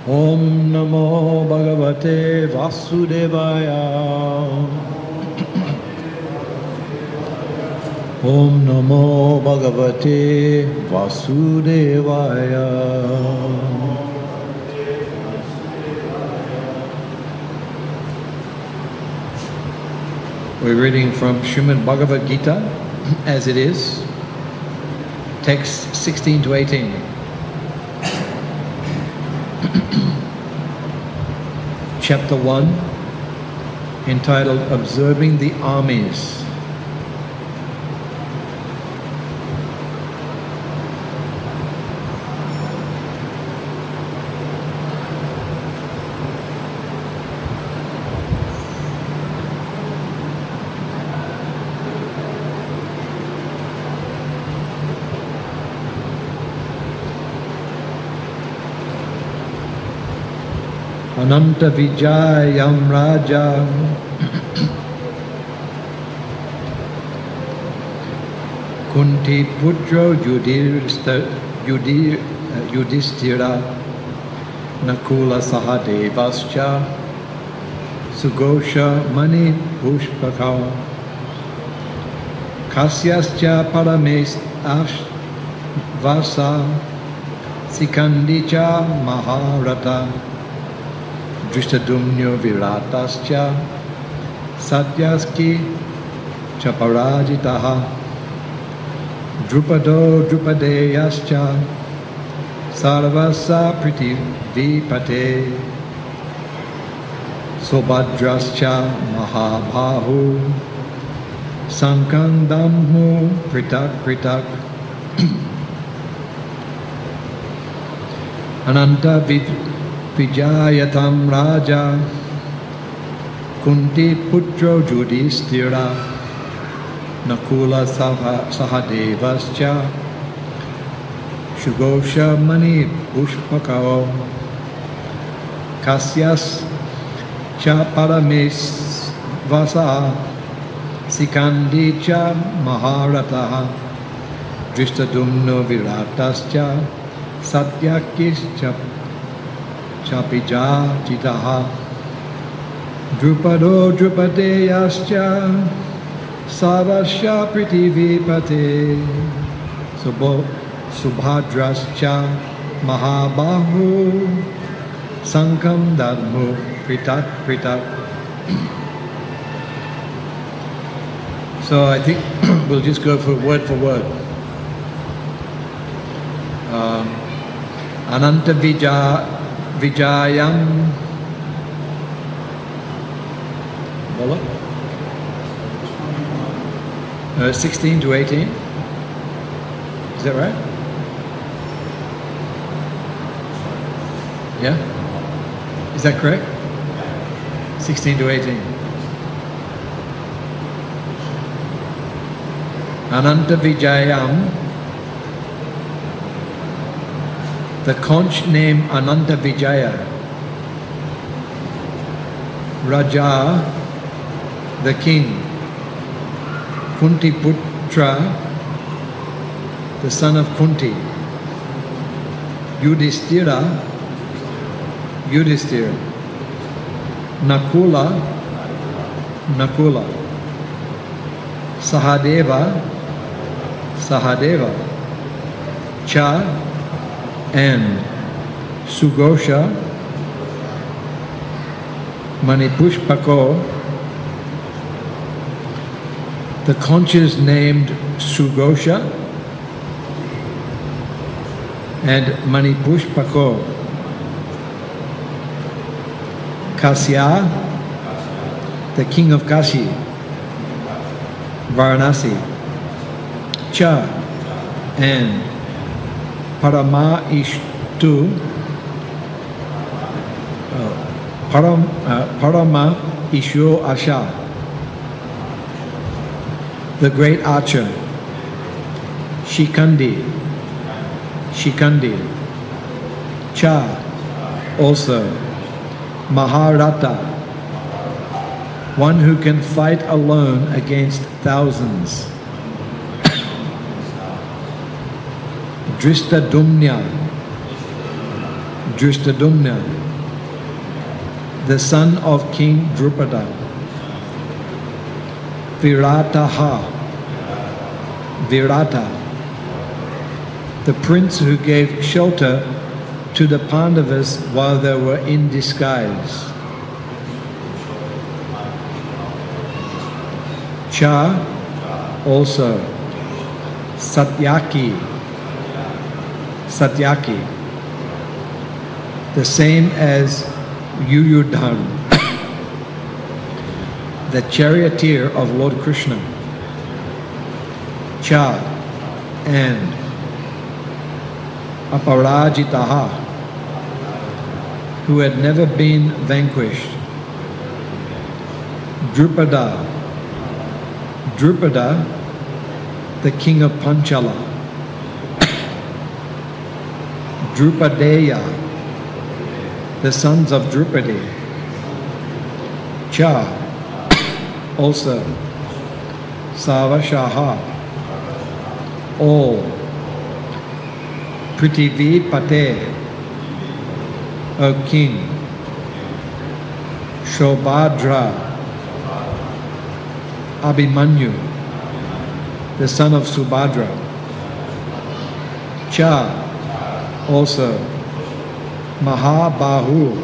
Om Namo Bhagavate Vasudevaya. Om Namo Bhagavate Vasudevaya. We're reading from Srimad Bhagavad Gita as it is, text 16 to 18. Chapter 1, entitled Observing the Armies. Ananta Vijayam Raja Kunti Putro Yudhishthira Nakula Sahadevascha Sugosha Mani Pushpaka Kasyascha Parames Vasa Sikandicha Maharata Drishtadumnyo Viratascha Satyaski Chaparajitaha Drupado Drupadeyascha Sarvasa Pritivipate Sobhadrascha Mahabhahu Sankandamhu Pritak Pritak Ananta Vijayatam Raja Kunti Putro Yudhishthira Nakula Sahadevascha Shugosha Mani Pushpakao Kasyas Cha Parames Vasa Sikandi Cha Maharataha Drishtadumno Viratascha Satyakis Chapija Jitaha Drupado Drupadeyascha Sarvasya Pritivipate Subhadrascha Mahabahu Sankam Dadmu Pritak Pritak. So I think we'll just go for word. Ananta Vijayam Bola 16 to 18. Is that right? Yeah? Is that correct? 16 to 18. Ananta Vijayam. The conch named Ananta Vijaya, Raja, the king, Kunti Putra, the son of Kunti, Yudhishthira, Nakula, Sahadeva, Cha, and Sugosha, Manipushpako. The conches named Sugosha and Manipushpako. Kasya, the king of Kashi, Varanasi. Cha, and Parama Isho Asha, the great archer, Shikandi, Cha, also, Maharata, one who can fight alone against thousands. Drishtadumna, Drushtadumna, the son of King Drupada. Virata, the prince who gave shelter to the Pandavas while they were in disguise. Cha, also. Satyaki, the same as Yuyudhan, the charioteer of Lord Krishna. Cha, and Aparajitaha, who had never been vanquished. Drupada, the king of Panchala. Drupadeya, the sons of Drupadi. Cha, also. Savashaha, all. Prithivipate, O king. Shobhadra, Abhimanyu, the son of Subhadra. Cha, also. Mahabahu,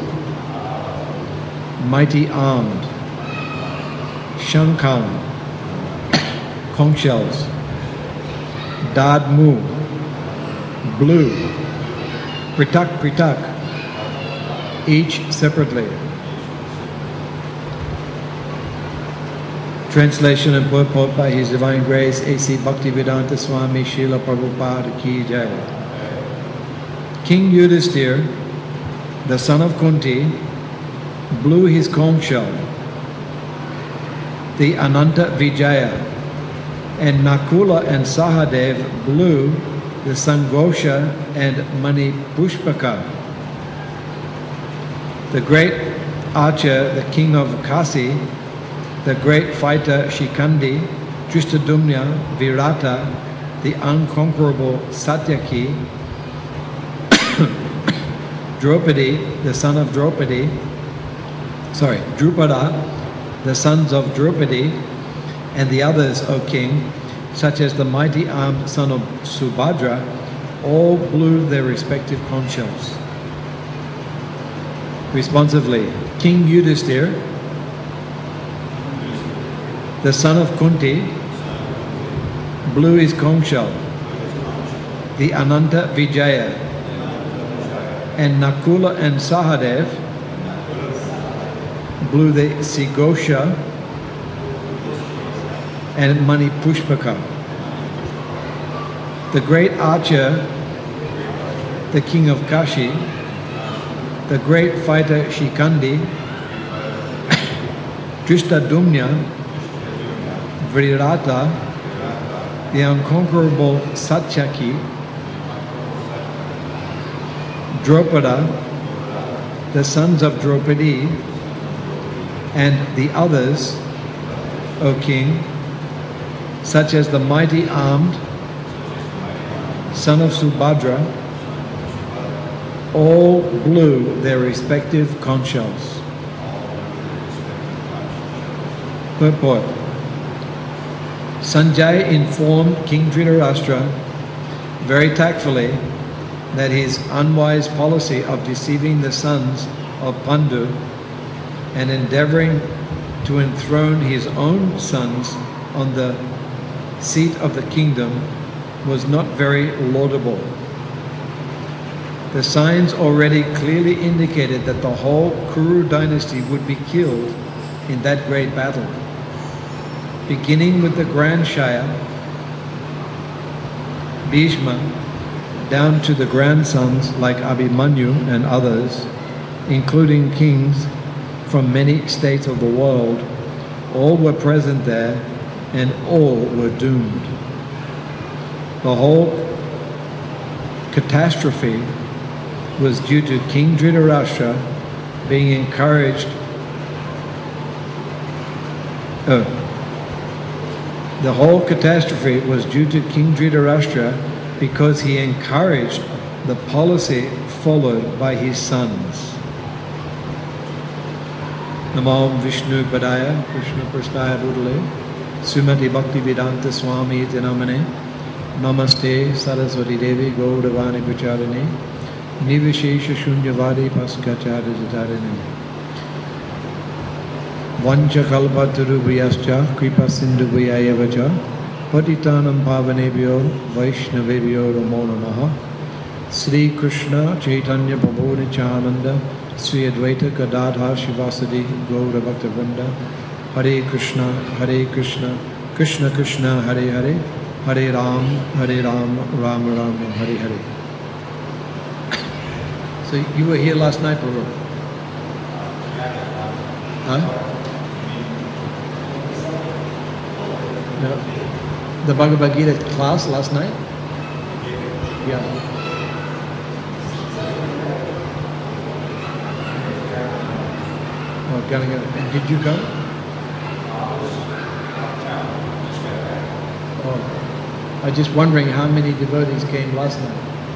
mighty armed. Shankan, conch shells. Dadmu, blue. Pritak, each separately. Translation and purport by His Divine Grace A.C. Bhaktivedanta Swami Srila Prabhupada Ki Jai. King Yudhisthira, the son of Kunti, blew his conch shell. The Ananta Vijaya and Nakula and Sahadev blew the Sangosha and Mani Pushpaka. The great archer, the king of Kasi, the great fighter Shikandi, Drushtadumna, Virata, the unconquerable Satyaki, Drupada, the sons of Drupadi, and the others, O king, such as the mighty armed son of Subhadra, all blew their respective conch shells. Responsively, King Yudhisthira, the son of Kunti, blew his conch shell. The Ananta Vijaya and Nakula and Sahadev blew the Sigosha and Mani Pushpaka. The great archer, the king of Kashi, the great fighter Shikandi, Drushtadumna, Virata, the unconquerable Satyaki, Drupada, the sons of Draupadi, and the others, O king, such as the mighty armed son of Subhadra, all blew their respective conch shells. Purport. Sanjay informed King Dhritarashtra very tactfully that his unwise policy of deceiving the sons of Pandu and endeavoring to enthrone his own sons on the seat of the kingdom was not very laudable. The signs already clearly indicated that the whole Kuru dynasty would be killed in that great battle. Beginning with the Grand Shaya, Bhishma, down to the grandsons like Abhimanyu and others, including kings from many states of the world, all were present there and all were doomed. The whole catastrophe was due to King Dhritarashtra being encouraged. The whole catastrophe was due to King Dhritarashtra because he encouraged the policy followed by his sons. Namo Vishnu Padaya, Krishna Prasthaya Budale, Srimati Bhaktivedanta Swami iti namane, Namaste Saraswati Devi Gaudavani Pracharine, Nivishesha Shunyavadi Paskacharya Jatarine. Vancha Kalpatarubhyascha, Kripa Sindhu Vyayavacha, Patitanam Pavanebhyo, Vaishnavebhyo Namo Namaha, Sri Krishna Chaitanya Prabhu Nityananda, Sri Advaita Gadadhar Shivasadi Gaura Bhaktavrinda, Hare Krishna, Krishna Krishna, Hare Hare, Hare Ram, Ram Ram, Hare Hare. So you were here last night, Prabhu? Huh? No. The Bhagavad Gita class last night? Yeah. Oh, did you come? Oh, I was just wondering how many devotees came last night.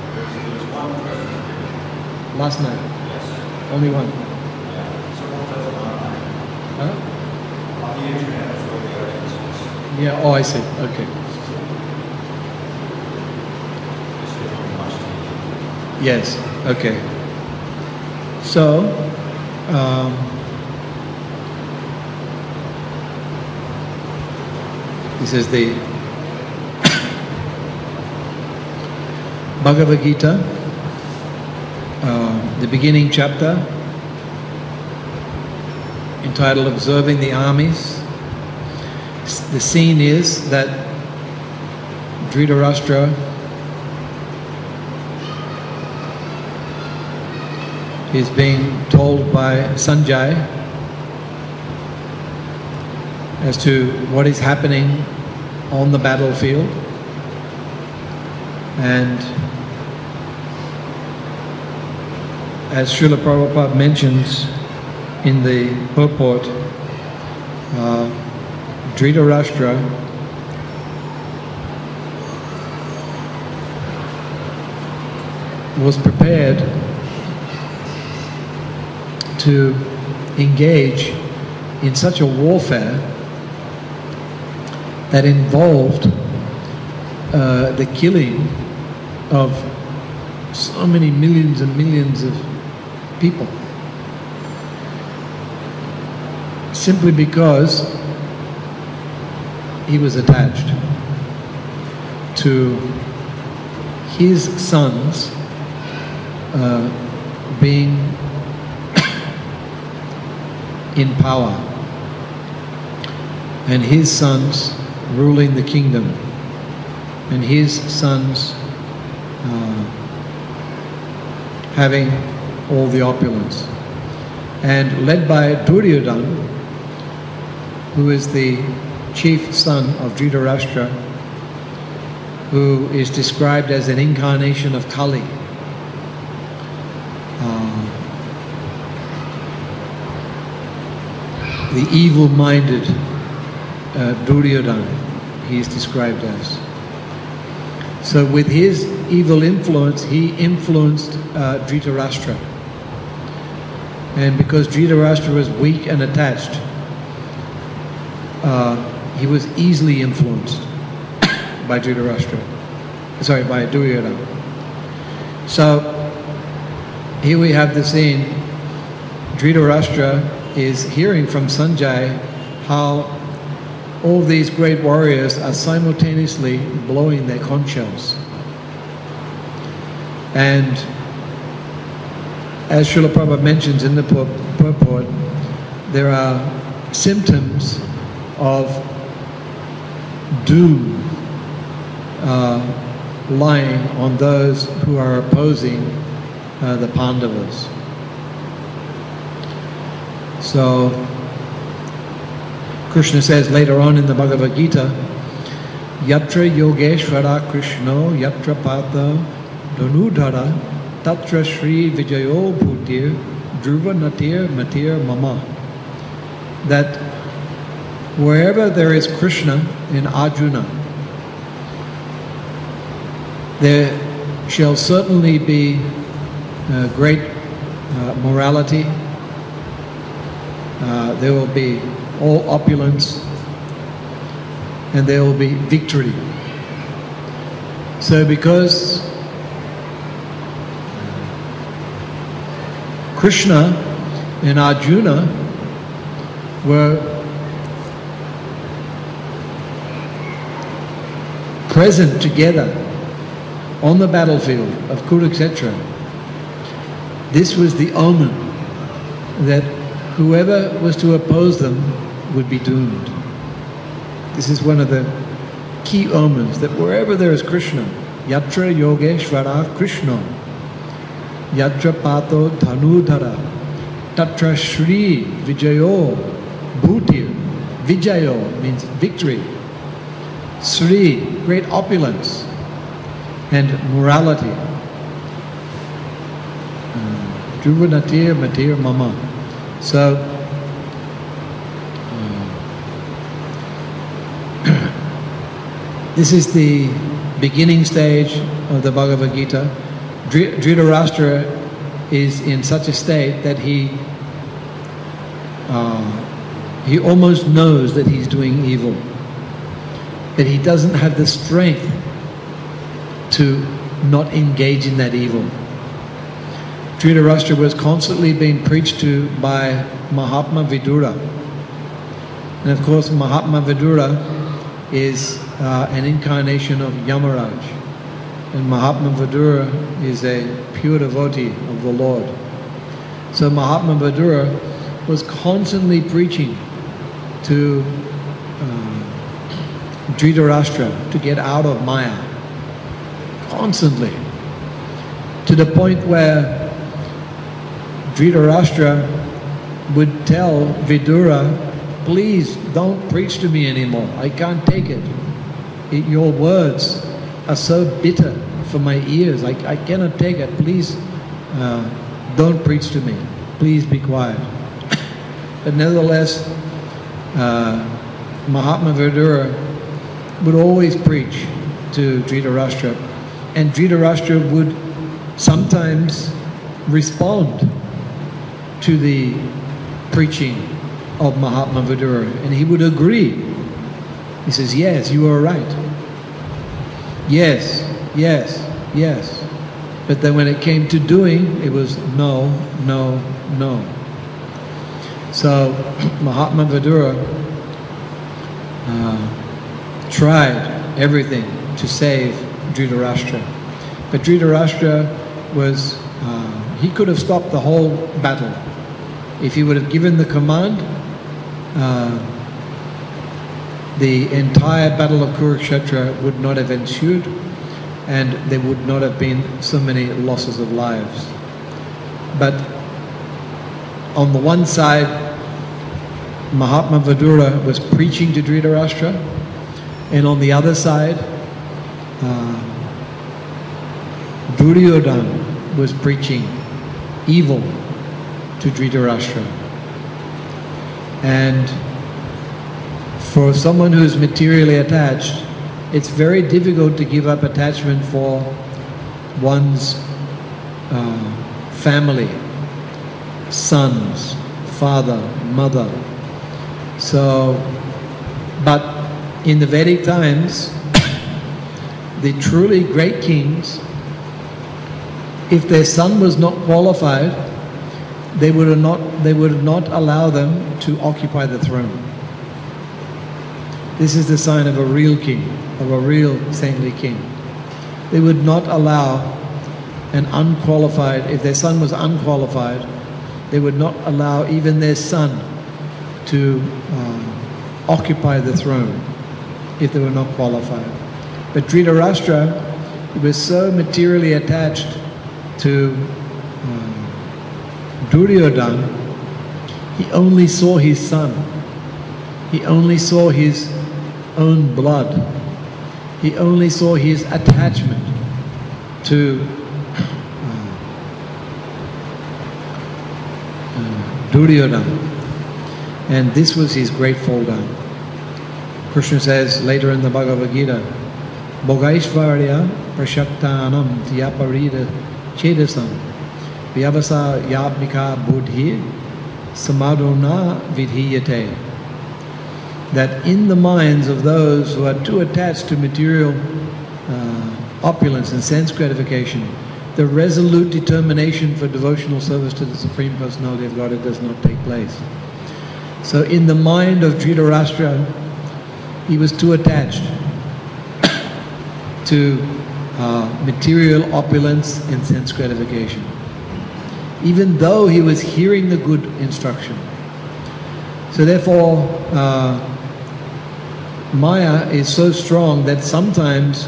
Last night? Yes. Only one? Huh? Yeah, oh I see, okay. Yes, okay. So, he says the Bhagavad Gita, the beginning chapter, entitled Observing the Armies. The scene is that Dhritarashtra is being told by Sanjay as to what is happening on the battlefield, and as Srila Prabhupada mentions in the purport, Dhritarashtra was prepared to engage in such a warfare that involved the killing of so many millions and millions of people, simply because he was attached to his sons being in power and his sons ruling the kingdom and his sons having all the opulence, and led by Duryodhana, who is the chief son of Dhritarashtra, who is described as an incarnation of Kali. The evil-minded Duryodhana, he is described as. So with his evil influence, he influenced Dhritarashtra. And because Dhritarashtra was weak and attached, he was easily influenced by by Duryodhana. So here we have the scene. Dhritarashtra is hearing from Sanjay how all these great warriors are simultaneously blowing their conch shells. And as Srila Prabhupada mentions in the purport, there are symptoms of doom lying on those who are opposing the Pandavas. So Krishna says later on in the Bhagavad Gita, Yatra Yogeshvara Krishno Yatra Pata Dhanudhara Tatra Shri Vijayo Bhutir Dhruva Natir Matir Mama. That wherever there is Krishna in Arjuna, there shall certainly be great morality. There will be all opulence, and there will be victory. So because Krishna and Arjuna were present together on the battlefield of Kurukshetra, this was the omen that whoever was to oppose them would be doomed. This is one of the key omens, that wherever there is Krishna, yatra yogeshvara Krishna, yatra pato dhanudhara, tatra shri vijayo bhutir. Vijayo means victory. Sri, great opulence and morality. Druvanatir matir mama. So, this is the beginning stage of the Bhagavad Gita. Dhritarashtra is in such a state that he almost knows that he's doing evil, but he doesn't have the strength to not engage in that evil. Dhritarashtra was constantly being preached to by Mahatma Vidura. And of course, Mahatma Vidura is an incarnation of Yamaraj. And Mahatma Vidura is a pure devotee of the Lord. So Mahatma Vidura was constantly preaching to Dhritarashtra to get out of Maya. Constantly. To the point where Dhritarashtra would tell Vidura, please don't preach to me anymore. I can't take it. Your words are so bitter for my ears. I cannot take it. Please don't preach to me. Please be quiet. But nevertheless, Mahatma Vidura would always preach to Dhritarashtra. And Dhritarashtra would sometimes respond to the preaching of Mahatma Vidura, and he would agree. He says, yes, you are right. Yes, yes, yes. But then when it came to doing, it was no, no, no. So Mahatma Vidura tried everything to save Dhritarashtra. But Dhritarashtra was, he could have stopped the whole battle. If he would have given the command, the entire battle of Kurukshetra would not have ensued, and there would not have been so many losses of lives. But on the one side, Mahatma Vidura was preaching to Dhritarashtra, and on the other side, Duryodhana was preaching evil to Dhritarashtra. And for someone who's materially attached, it's very difficult to give up attachment for one's family, sons, father, mother. So, but in the Vedic times, the truly great kings, if their son was not qualified, they would not allow them to occupy the throne. This is the sign of a real king, of a real saintly king. They would not allow an unqualified, if their son was unqualified, they would not allow even their son to occupy the throne if they were not qualified. But Dhritarashtra was so materially attached to Duryodhana, he only saw his son. He only saw his own blood. He only saw his attachment to Duryodhana. And this was his great fall down. Krishna says later in the Bhagavad Gita, Bhogaishvarya prashaktanam tyaparida chedasam vyavasa yabnika buddhi samadhona vidhiyate. That in the minds of those who are too attached to material opulence and sense gratification, the resolute determination for devotional service to the Supreme Personality of Godhead does not take place. So in the mind of Dhritarashtra, he was too attached to material opulence and sense gratification, even though he was hearing the good instruction. So therefore, Maya is so strong that sometimes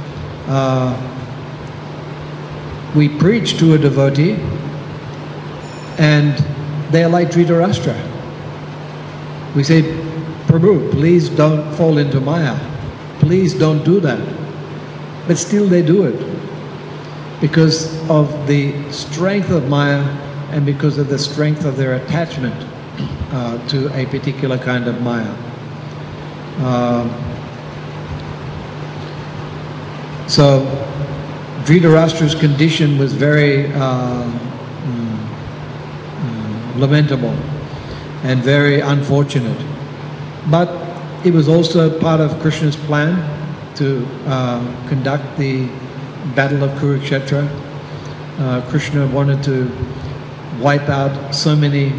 we preach to a devotee and they are like Dhritarashtra. We say, Prabhu, please don't fall into Maya. Please don't do that. But still they do it because of the strength of Maya and because of the strength of their attachment to a particular kind of Maya. So Dhritarashtra's condition was very lamentable and very unfortunate. But it was also part of Krishna's plan to conduct the battle of Kurukshetra. Krishna wanted to wipe out so many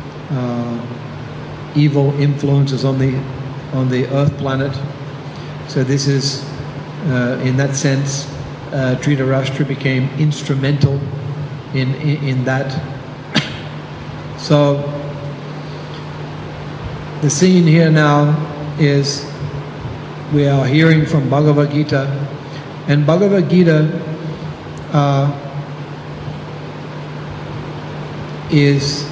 evil influences on the earth planet. So this is, in that sense, Dhritarashtra became instrumental in that. So the scene here now is we are hearing from Bhagavad Gita, and Bhagavad Gita is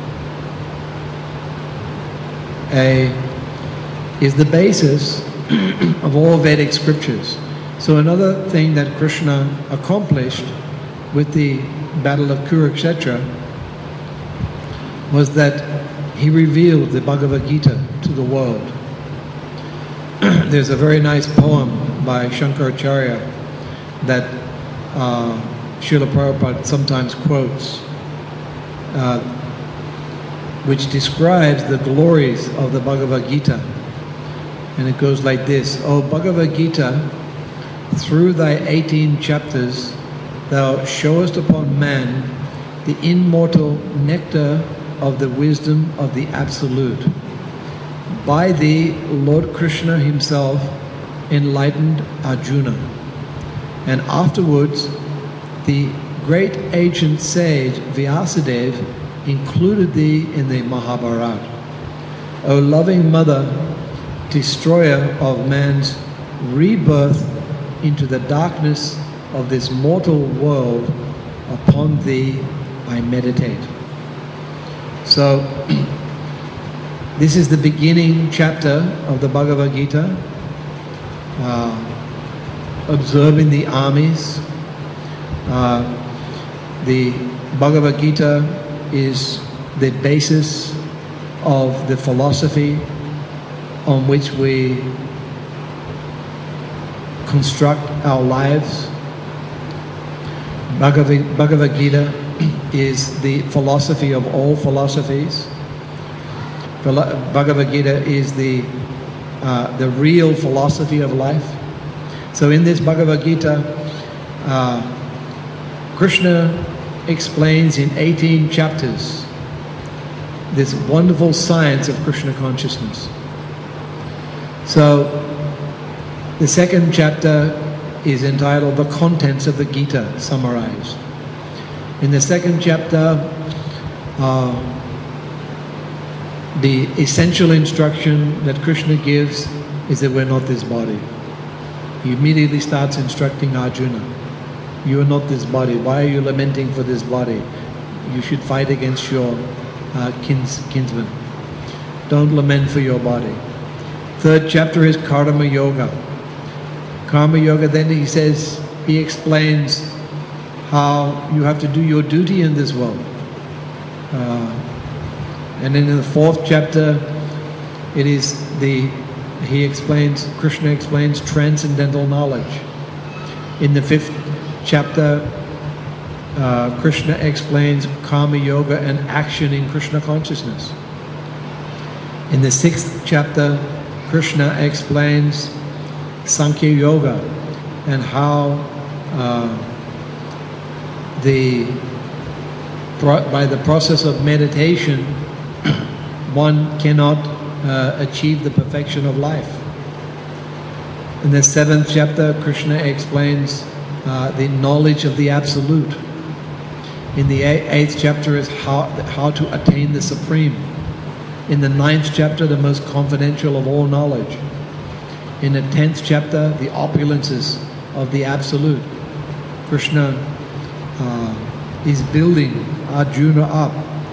the basis of all Vedic scriptures. So another thing that Krishna accomplished with the battle of Kurukshetra was that he revealed the Bhagavad Gita to the world. There's a very nice poem by Shankaracharya that Srila Prabhupada sometimes quotes, which describes the glories of the Bhagavad Gita. And it goes like this: O Bhagavad Gita, through thy 18 chapters, thou showest upon man the immortal nectar of the wisdom of the Absolute. By thee, Lord Krishna himself enlightened Arjuna. And afterwards, the great ancient sage Vyasadeva included thee in the Mahabharata. O loving mother, destroyer of man's rebirth into the darkness of this mortal world, upon thee I meditate. So, this is the beginning chapter of the Bhagavad Gita, observing the armies. The Bhagavad Gita is the basis of the philosophy on which we construct our lives. Bhagavad Gita is the philosophy of all philosophies. Bhagavad Gita is the real philosophy of life. So in this Bhagavad Gita, Krishna explains in 18 chapters this wonderful science of Krishna consciousness. So the second chapter is entitled The Contents of the Gita Summarized. In the second chapter, the essential instruction that Krishna gives is that we're not this body. He immediately starts instructing Arjuna. You are not this body. Why are you lamenting for this body? You should fight against your kinsman. Don't lament for your body. Third chapter is Karma Yoga. Karma Yoga, then he explains how you have to do your duty in this world. And then in the fourth chapter, Krishna explains transcendental knowledge. In the fifth chapter, Krishna explains Karma Yoga and action in Krishna consciousness. In the 6th chapter, Krishna explains Sankhya Yoga and how by the process of meditation one cannot achieve the perfection of life. In the 7th chapter, Krishna explains the knowledge of the Absolute. In the 8th chapter is how to attain the Supreme. In the 9th chapter, the most confidential of all knowledge. In the 10th chapter, the opulences of the Absolute. Krishna is building Arjuna up.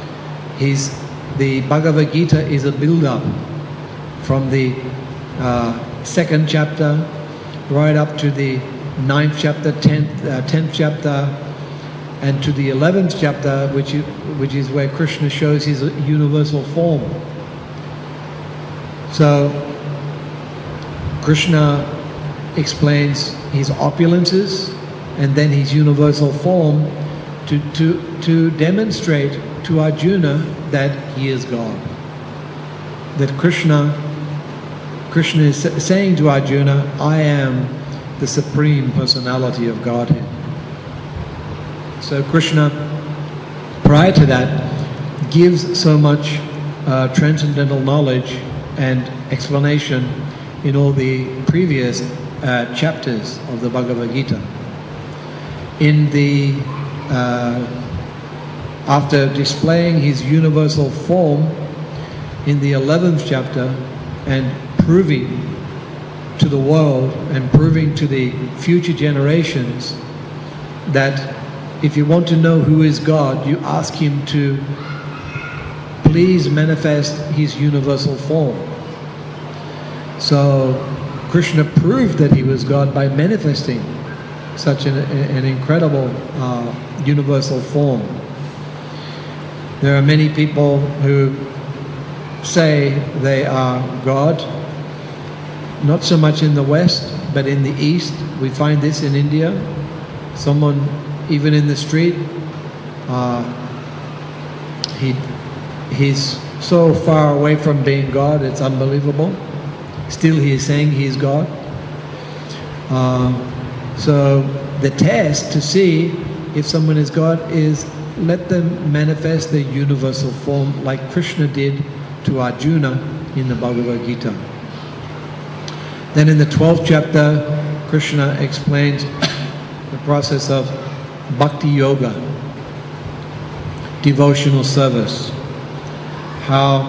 The Bhagavad Gita is a build-up from the 2nd chapter right up to the 9th chapter, 10th chapter, and to the 11th chapter, which is where Krishna shows his universal form. So Krishna explains his opulences and then his universal form to demonstrate to Arjuna that he is God. That Krishna is saying to Arjuna, I am the Supreme Personality of Godhead. So Krishna, prior to that, gives so much transcendental knowledge and explanation in all the previous chapters of the Bhagavad Gita. In the after displaying his universal form in the 11th chapter and proving to the world and proving to the future generations that if you want to know who is God, you ask him to please manifest his universal form. So Krishna proved that he was God by manifesting such an incredible universal form. There are many people who say they are God, not so much in the West, but in the East. We find this in India. Someone, even in the street, he's so far away from being God, it's unbelievable. Still he is saying he is God. So the test to see if someone is God is let them manifest their universal form like Krishna did to Arjuna in the Bhagavad Gita. Then in the 12th chapter, Krishna explains the process of Bhakti Yoga, devotional service. How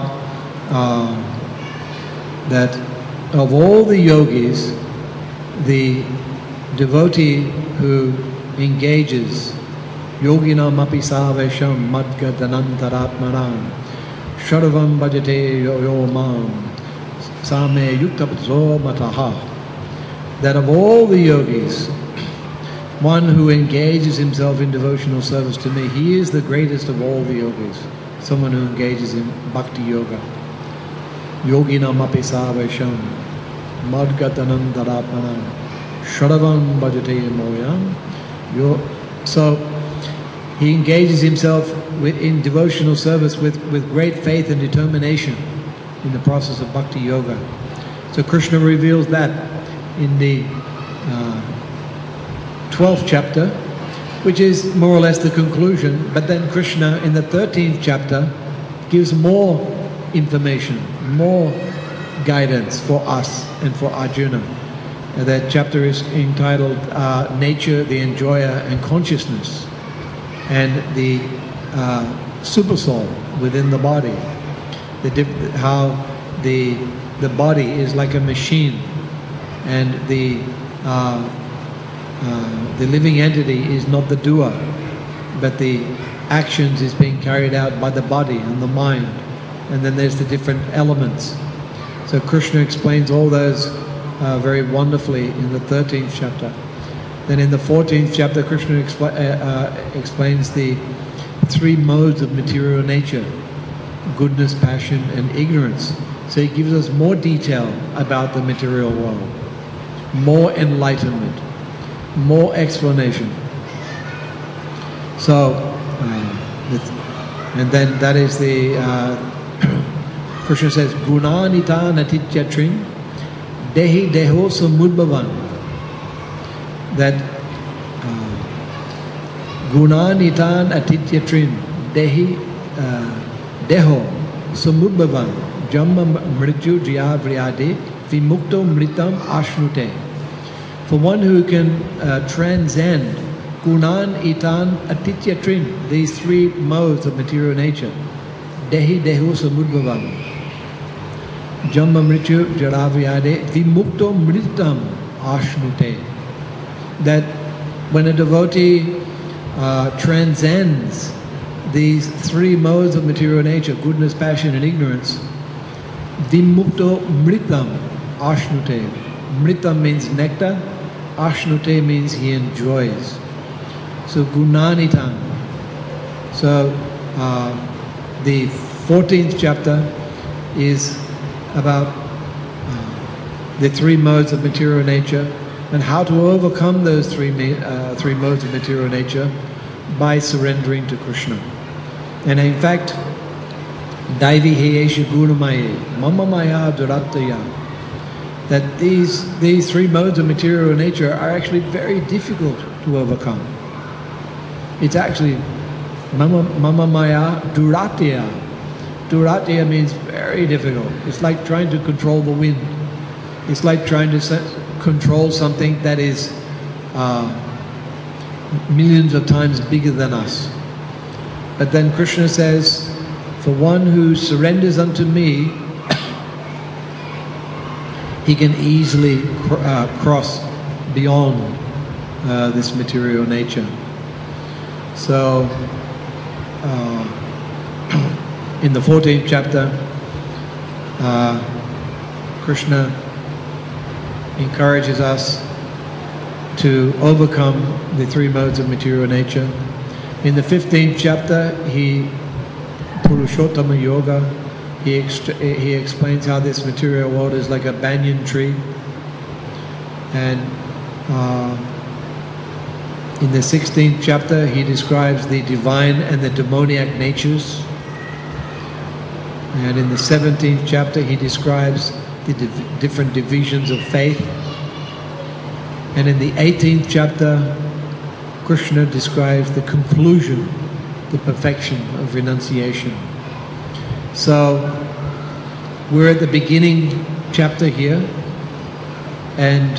that of all the yogis, the devotee who engages yoginam api savesham madgadanantaratmanam sharavam bhajate yo mam same yuktapso mataha, that of all the yogis, one who engages himself in devotional service to me, he is the greatest of all the yogis. Someone who engages in bhakti yoga. Yoginam api savesham madgadanantaratmanam sharavam bhajate moyam. So he engages himself in devotional service with great faith and determination in the process of bhakti yoga. So Krishna reveals that in the 12th chapter, which is more or less the conclusion. But then Krishna in the 13th chapter gives more information, more guidance for us and for Arjuna. That chapter is entitled Nature, the Enjoyer and Consciousness, and the Supersoul within the body. How the body is like a machine, and the living entity is not the doer, but the actions is being carried out by the body and the mind. And then there's the different elements. So Krishna explains all those very wonderfully in the 13th chapter. Then in the 14th chapter, Krishna explains the three modes of material nature: goodness, passion, and ignorance. So he gives us more detail about the material world, more enlightenment, more explanation. So, and then that is the Krishna says, Gunanita natityatrinh dehi deho samudbhavan. That Gunanitan atityatrin dehi deho samudbhavan jamma mrityu jaya vriade vimukto mritam ashnute. For one who can transcend Gunan, Itan, Atityatrin, these three modes of material nature, Dehi Dehu Samudbhavam, Jamma Mrityu Jaravyade, Vimukto Mritam Ashnute. That when a devotee transcends these three modes of material nature, goodness, passion and ignorance, Vimukto Mritam Ashnute. Mritam means nectar, Ashnute means he enjoys. So Gunanitan. So the 14th chapter is about the three modes of material nature and how to overcome those three modes of material nature by surrendering to Krishna. And in fact, Daivi Heyesha Gunamaye, Mama Maya Durataya, that these three modes of material nature are actually very difficult to overcome. It's actually Mama Maya Duratya. Duratya means very difficult. It's like trying to control the wind. It's like trying to control something that is millions of times bigger than us. But then Krishna says, for one who surrenders unto me, he can easily cross beyond this material nature. So, in the 14th chapter, Krishna encourages us to overcome the three modes of material nature. In the 15th chapter, Purushottama Yoga, he explains how this material world is like a banyan tree. And in the 16th chapter, he describes the divine and the demoniac natures. And in the 17th chapter, he describes the different divisions of faith. And in the 18th chapter, Krishna describes the conclusion, the perfection of renunciation. So, we're at the beginning chapter here, and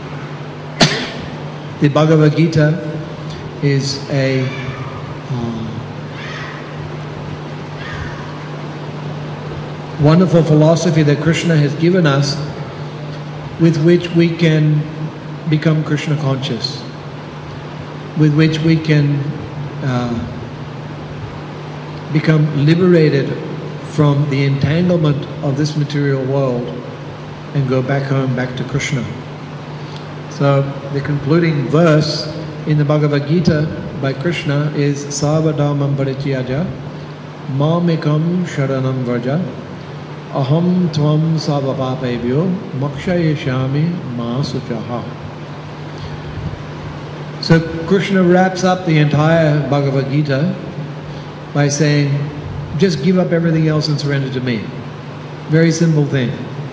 the Bhagavad Gita is a wonderful philosophy that Krishna has given us, with which we can become Krishna conscious, with which we can become liberated from the entanglement of this material world and go back home, back to Krishna. So the concluding verse in the Bhagavad Gita by Krishna is Savadhamam Parityaja Mamekam Sharanam Vraja Aham Tvam Savapapebhyo Mokshayeshami Ma Suchaha. So Krishna wraps up the entire Bhagavad Gita by saying, just give up everything else and surrender to me. Very simple thing.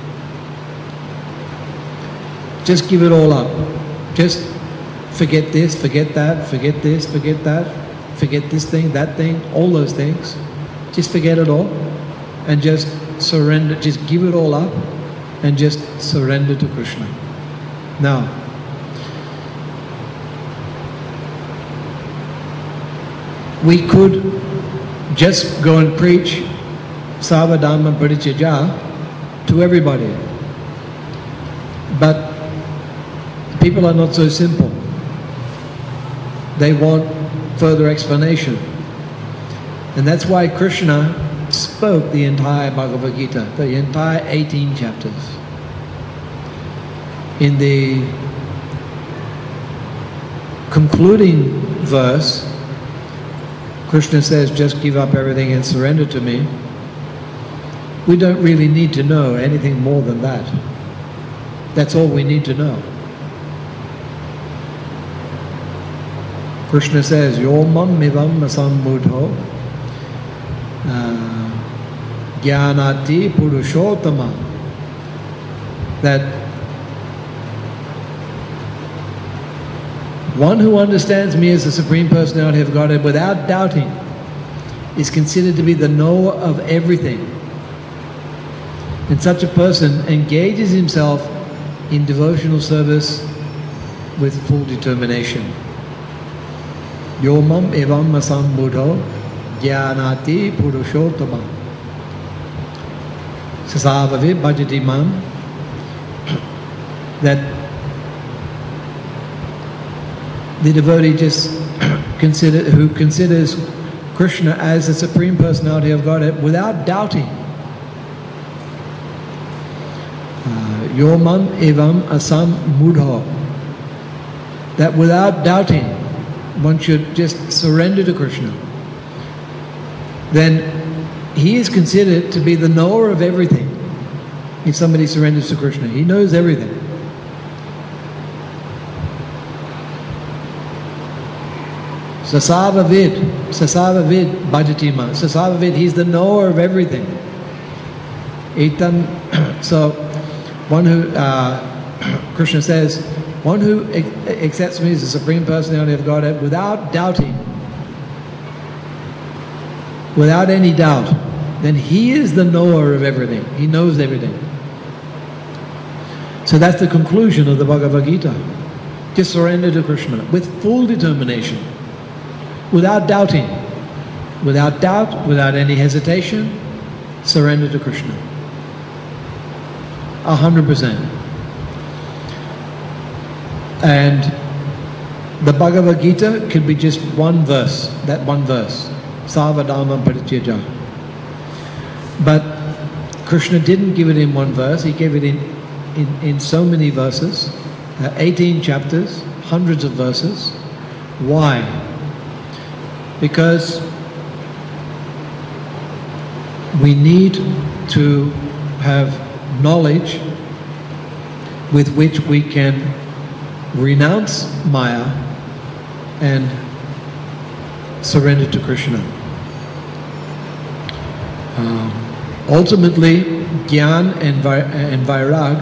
Just give it all up. Just forget this, forget that, forget this, forget that, forget this thing, that thing, all those things. Just forget it all and just surrender, just give it all up and just surrender to Krishna. Now, we could just go and preach Savadhamma Parityaja to everybody. But people are not so simple. They want further explanation. And that's why Krishna spoke the entire Bhagavad Gita, the entire 18 chapters. In the concluding verse, Krishna says, just give up everything and surrender to me. We don't really need to know anything more than that. That's all we need to know. Krishna says, Yo mam mivam asammudho jnanati purushottama, that one who understands me as the Supreme Personality of Godhead without doubting is considered to be the knower of everything. And such a person engages himself in devotional service with full determination. Yomam evam asambuddho jnanati purushottama sasavavid bhajati mam, that the devotee just who considers Krishna as the Supreme Personality of Godhead without doubting. Yomam evam asam mudho, that without doubting one should just surrender to Krishna. Then he is considered to be the knower of everything. If somebody surrenders to Krishna, he knows everything. Sasavavid bhajati ma. Sasavavid, he's the knower of everything. So, one who, Krishna says, one who accepts me as the Supreme Personality of Godhead without doubting, without any doubt, then he is the knower of everything. He knows everything. So that's the conclusion of the Bhagavad Gita. Just surrender to Krishna with full determination, without doubting, without doubt, without any hesitation. Surrender to Krishna 100%. And the Bhagavad Gita could be just one verse, that one verse, Savadhamma Parityaja. But Krishna didn't give it in one verse, he gave it in so many verses, 18 chapters, hundreds of verses. Why? Because we need to have knowledge with which we can renounce Maya and surrender to Krishna. Ultimately, Gyan and Vairag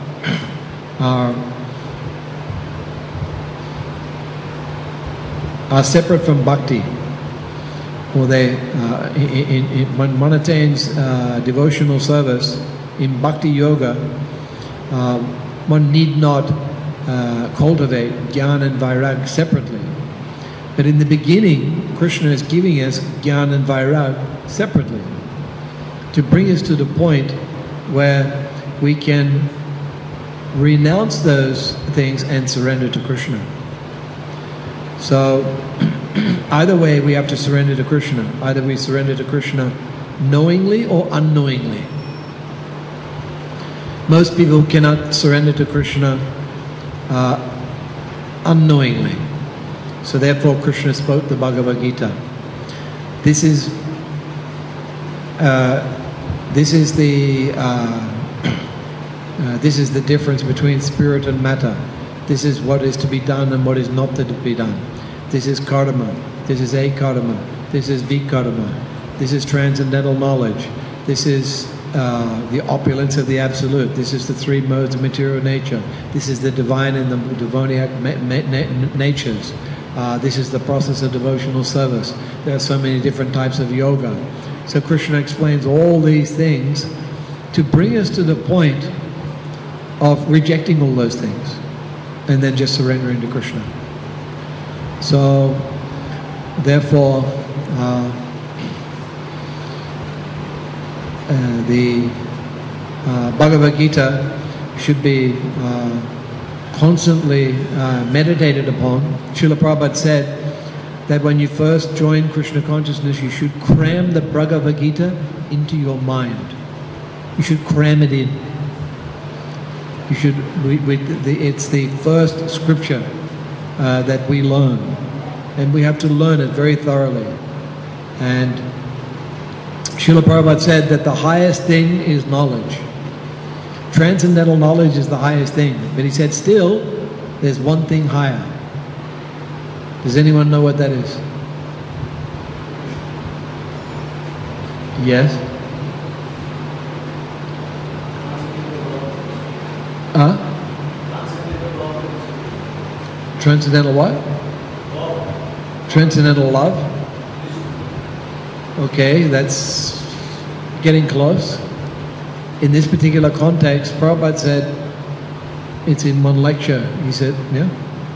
are separate from Bhakti. Or when one attains devotional service in Bhakti Yoga, one need not cultivate Gyan and Vairag separately. But in the beginning, Krishna is giving us Gyan and Vairag separately to bring us to the point where we can renounce those things and surrender to Krishna. So either way we have to surrender to Krishna. Either we surrender to Krishna knowingly or unknowingly. Most people cannot surrender to Krishna unknowingly. So therefore Krishna spoke the Bhagavad Gita. This is the difference between spirit and matter. This is what is to be done and what is not to be done. This is karma. This is akarma. This is vikarma. This is transcendental knowledge. This is the opulence of the Absolute. This is the three modes of material nature. This is the divine and the demoniac natures. This is the process of devotional service. There are so many different types of yoga. So Krishna explains all these things to bring us to the point of rejecting all those things and then just surrendering to Krishna. So therefore the Bhagavad Gita should be constantly meditated upon. Srila Prabhupada said that when you first join Krishna consciousness, you should cram the Bhagavad Gita into your mind. You should cram it in. You should. It's the first scripture that we learn, and we have to learn it very thoroughly. And Srila Prabhupada said that the highest thing is knowledge. Transcendental knowledge is the highest thing, but he said still, there's one thing higher. Does anyone know what that is? Yes? Huh? Transcendental what? Transcendental love? Okay, that's getting close. In this particular context, Prabhupada said, it's in one lecture, he said, yeah?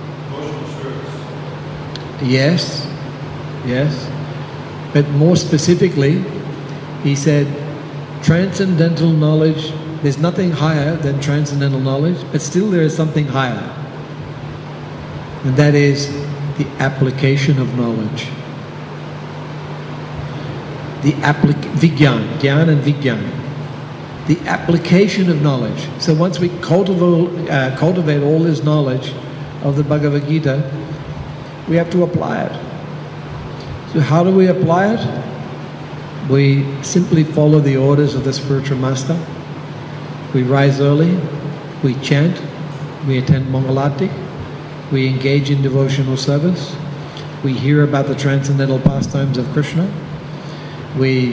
Yes, yes. But more specifically, he said, transcendental knowledge, there's nothing higher than transcendental knowledge, but still there is something higher. And that is the application of knowledge. The Vigyan, Gyan and Vigyan. The application of knowledge. So once we cultivate all this knowledge of the Bhagavad Gita, we have to apply it. So how do we apply it? We simply follow the orders of the spiritual master. We rise early, we chant, we attend Mangalati, we engage in devotional service, we hear about the transcendental pastimes of Krishna, we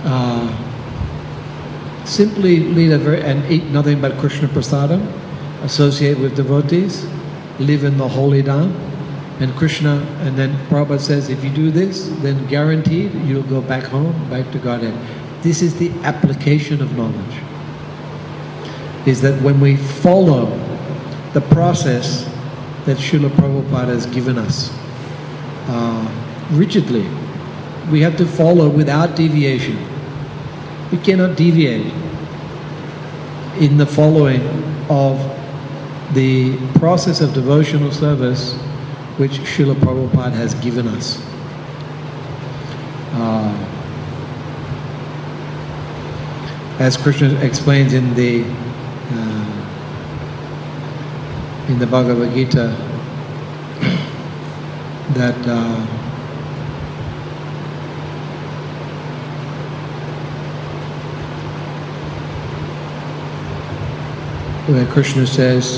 simply lead and eat nothing but Krishna prasadam, associate with devotees, live in the holy dham, and Krishna, and then Prabhupada says, if you do this, then guaranteed you'll go back home, back to Godhead. This is the application of knowledge. Is that when we follow the process that Srila Prabhupada has given us rigidly, we have to follow without deviation. We cannot deviate in the following of the process of devotional service which Srila Prabhupada has given us. As Krishna explains in the Bhagavad Gita, that where Krishna says,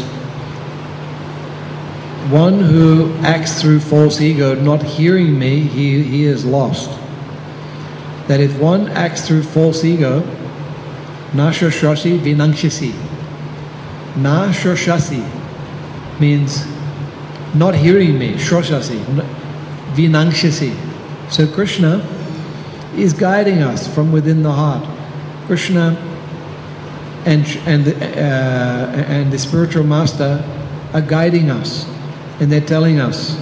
one who acts through false ego, not hearing me, he is lost. That if one acts through false ego, na shoshasi vinangshasi. Na shoshasi means not hearing me, shoshasi, vinangshasi. So Krishna is guiding us from within the heart. Krishna and the spiritual master are guiding us, and they're telling us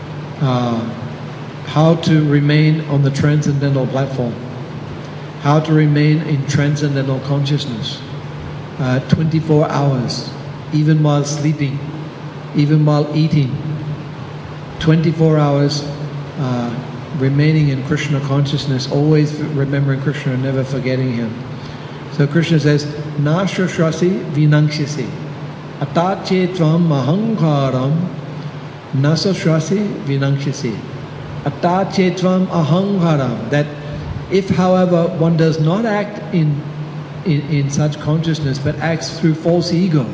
how to remain on the transcendental platform, how to remain in transcendental consciousness 24 hours, even while sleeping, even while eating, 24 hours remaining in Krishna consciousness, always remembering Krishna and never forgetting him. So Krishna says, na shoshasi vinangshasi atache tvam ahankaram na shoshasi vinangshasi atache tvam ahankaram. That if, however, one does not act in such consciousness but acts through false ego,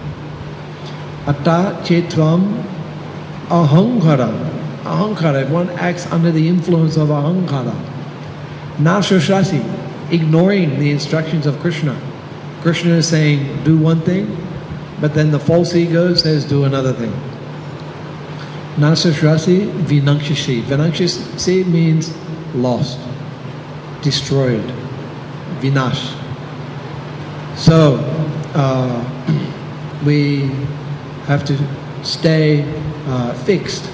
atache tvam ahankaram. Ahankara, if one acts under the influence of ahankara, na shoshasi, ignoring the instructions of Krishna. Krishna is saying, do one thing, but then the false ego says, do another thing. Nasashrasi vinangshasi. Vinangshasi means lost, destroyed, vinash. So, we have to stay fixed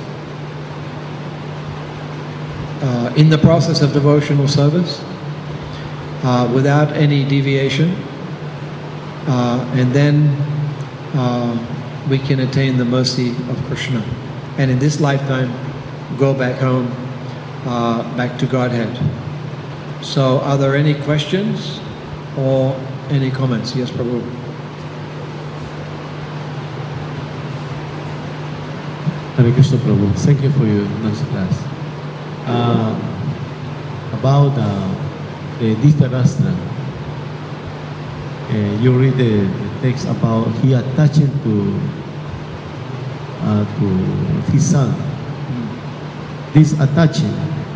in the process of devotional service, without any deviation, and then we can attain the mercy of Krishna, and in this lifetime go back home, back to Godhead. So are there any questions or any comments? Yes, Prabhu. Hare Krishna, Prabhu. Thank you for your nice class. About the Dhritarashtra, you read the text about he attaching to his son. this attaching,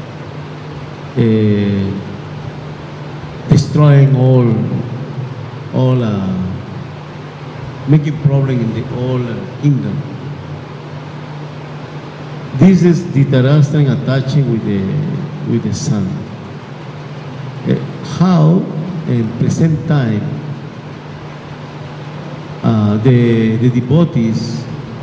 destroying all making problem in the whole kingdom. This is Dhritarashtra attaching with the son. How in present time the devotees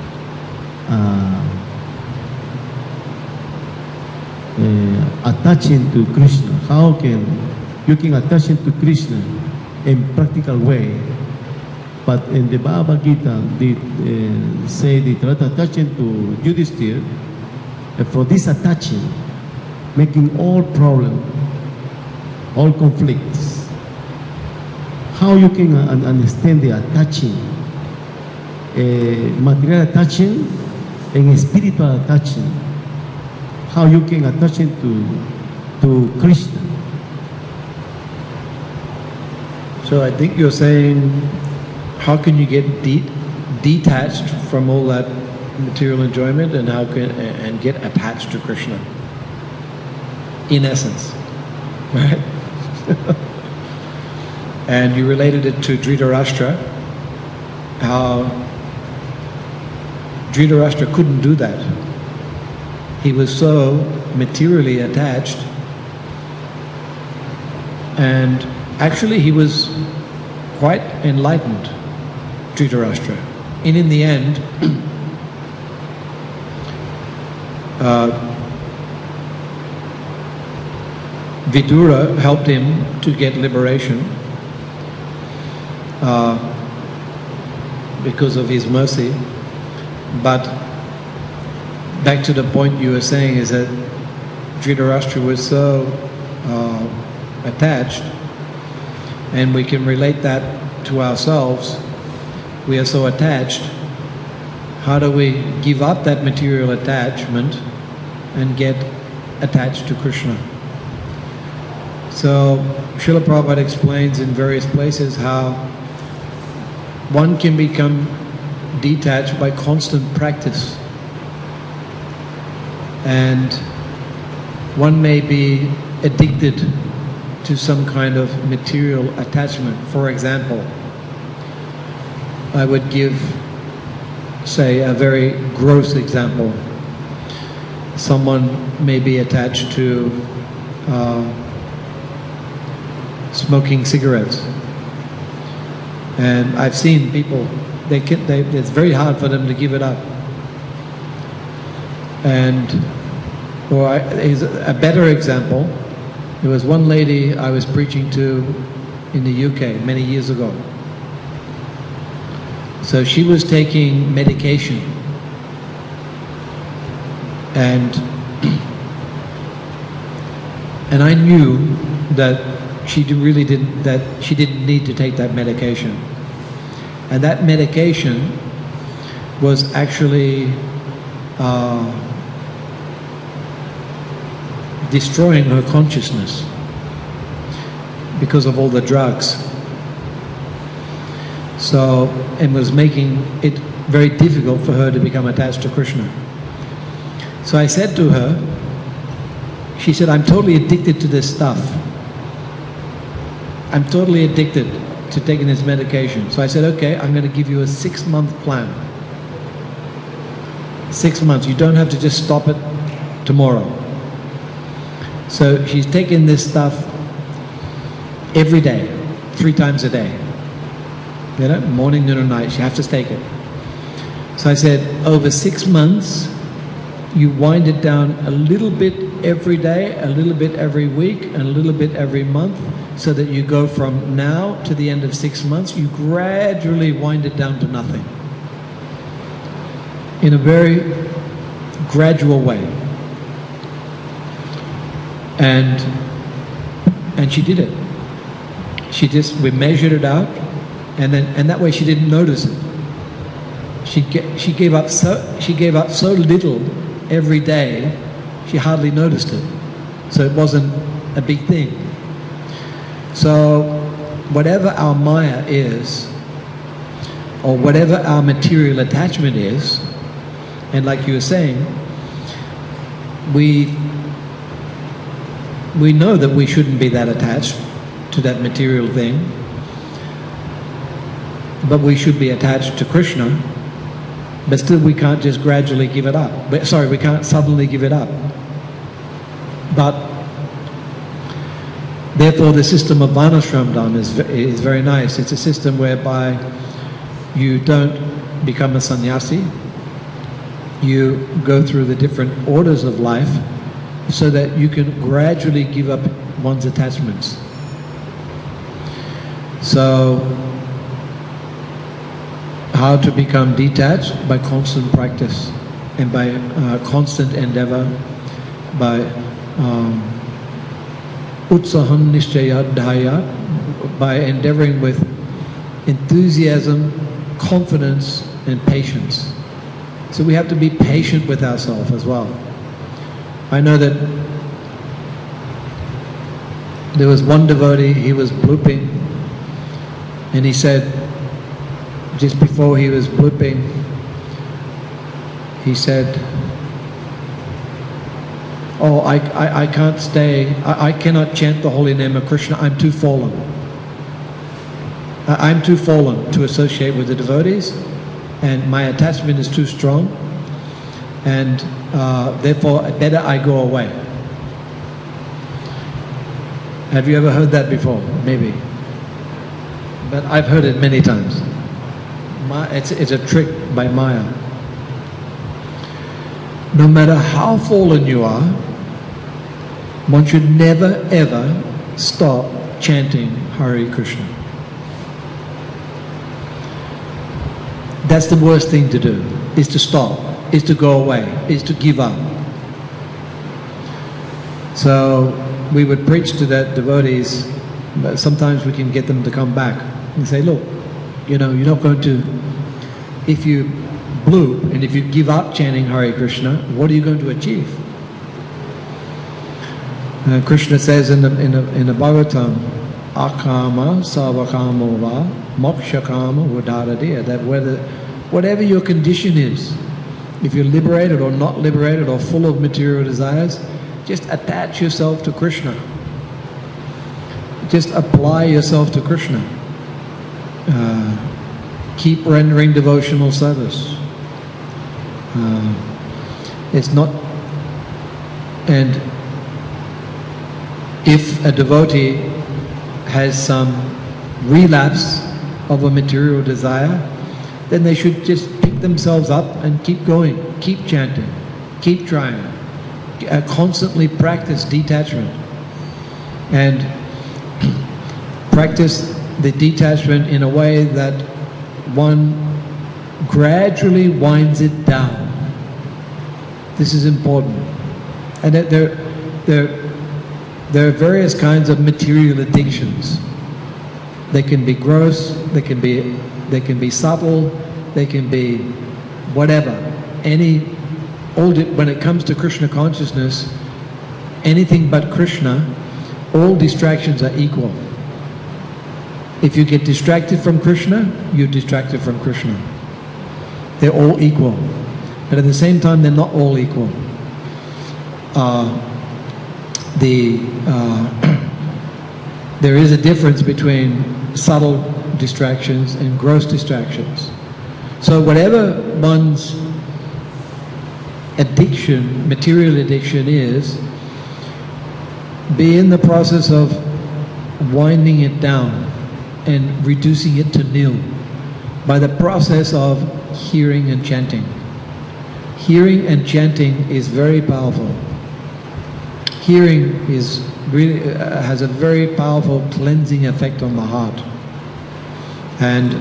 attaching to Krishna. How can you can attach to Krishna in practical way? But in the Bhagavad Gita, they say the attaching to Yudhishthira. For this attaching, making all problem, all conflicts. How you can understand the attaching, material attaching and spiritual attaching? How you can attach it to Krishna? So I think you're saying, how can you get detached from all that material enjoyment, and and get attached to Krishna? In essence, right? And you related it to Dhritarashtra, how Dhritarashtra couldn't do that. He was so materially attached, and actually he was quite enlightened, Dhritarashtra. And in the end, Vidura helped him to get liberation because of his mercy. But back to the point you were saying is that Dhritarashtra was so attached, and we can relate that to ourselves. We are so attached. How do we give up that material attachment and get attached to Krishna? So Srila Prabhupada explains in various places how one can become detached by constant practice. And one may be addicted to some kind of material attachment. For example, I would give, say, a very gross example. Someone may be attached to smoking cigarettes. And I've seen people, it's very hard for them to give it up. And a better example, there was one lady I was preaching to in the UK many years ago. So she was taking medication, and I knew that she didn't need to take that medication. And that medication was actually destroying her consciousness because of all the drugs. So, and was making it very difficult for her to become attached to Krishna. So I said to her, she said, I'm totally addicted to this stuff. I'm totally addicted to taking this medication. So I said, okay, I'm going to give you a 6-month plan. 6 months. You don't have to just stop it tomorrow. So she's taking this stuff every day, 3 times a day. You know, morning, noon, and night. She has to take it. So I said, over 6 months, you wind it down a little bit every day, a little bit every week, and a little bit every month, so that you go from now to the end of 6 months, you gradually wind it down to nothing. In a very gradual way. And she did it. We measured it out, and that way she didn't notice it. She gave up so little every day, she hardly noticed it. So it wasn't a big thing. So whatever our maya is, or whatever our material attachment is, and like you were saying, we know that we shouldn't be that attached to that material thing, but we should be attached to Krishna, but still we can't just gradually give it up. We can't suddenly give it up. But therefore the system of Varnashramdham is very nice. It's a system whereby you don't become a sannyasi, you go through the different orders of life so that you can gradually give up one's attachments. So, how to become detached? By constant practice and by constant endeavor, by utsaham nishchayadhaya, by endeavoring with enthusiasm, confidence and patience. So we have to be patient with ourselves as well. I know that there was one devotee, he was blooping, and he said, just before he was blooping, he said, oh, I can't stay, I cannot chant the holy name of Krishna, I'm too fallen. I'm too fallen to associate with the devotees, and my attachment is too strong, and therefore better I go away. Have you ever heard that before? Maybe. But I've heard it many times. It's a trick by Maya. No matter how fallen you are, one should never ever stop chanting Hare Krishna. That's the worst thing to do, is to stop, is to go away, is to give up. So we would preach to that devotees, but sometimes we can get them to come back and say, look, you know, you're not going to, if you bloop and if you give up chanting Hare Krishna, what are you going to achieve? Krishna says in the Bhagavatam, akama savakamo va mokshakama vadaradeya, that whatever your condition is, if you're liberated or not liberated or full of material desires, just attach yourself to Krishna. Just apply yourself to Krishna. Keep rendering devotional service. It's not, and if a devotee has some relapse of a material desire, then they should just pick themselves up and keep going, keep chanting, keep trying, constantly practice detachment, and practice the detachment in a way that one gradually winds it down. This is important. And that there are various kinds of material addictions. They can be gross, they can be subtle, they can be whatever. When it comes to Krishna consciousness, anything but Krishna, all distractions are equal. If you get distracted from Krishna, you're distracted from Krishna. They're all equal. But at the same time, they're not all equal. There is a difference between subtle distractions and gross distractions. So whatever one's addiction, material addiction is, be in the process of winding it down and reducing it to nil by the process of hearing and chanting. Hearing and chanting is very powerful. Hearing is really has a very powerful cleansing effect on the heart. And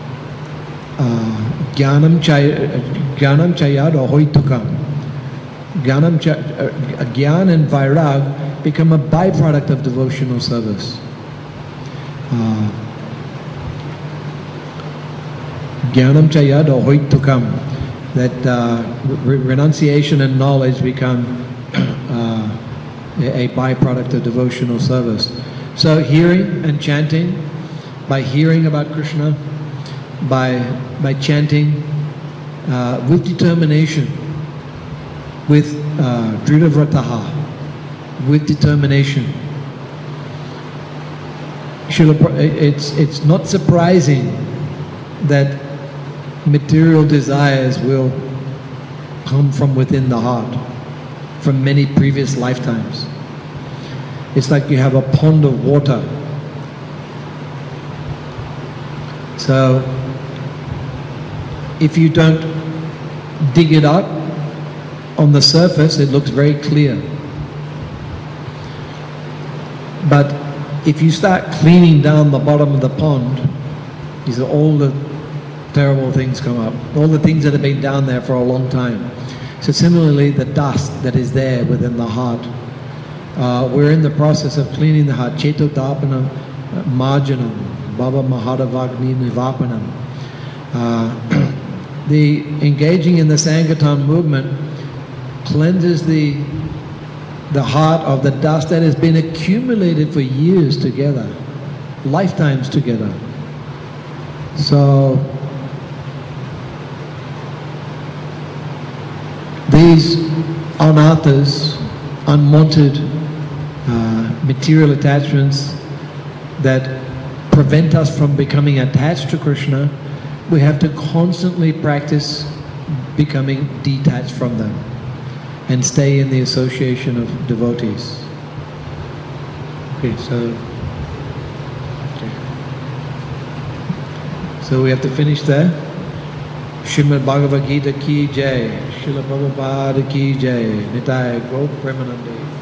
Jnanam chayad ahoitukam. Jnana and vairag become a byproduct of devotional service. Jnanam chayad ahoitukam. That renunciation and knowledge become a byproduct of devotional service. So hearing and chanting, by hearing about Krishna, by chanting with determination, with Drita Vrataha, with determination. It's not surprising that material desires will come from within the heart, from many previous lifetimes. It's like you have a pond of water. So if you don't dig it up on the surface, it looks very clear. But if you start cleaning down the bottom of the pond, these are all the terrible things come up, all the things that have been down there for a long time. So similarly, the dust that is there within the heart, we're in the process of cleaning the heart. Cheto Dapanam Marjanam Baba Mahadavagni Nivapanam. The engaging in the Sankirtan movement cleanses the heart of the dust that has been accumulated for years together, lifetimes together. So these anarthas, unwanted material attachments that prevent us from becoming attached to Krishna, we have to constantly practice becoming detached from them and stay in the association of devotees. So we have to finish there. Srimad Bhagavad Gita ki jai, Srila Prabhupada ki jai, Nitai Gaur Premanande.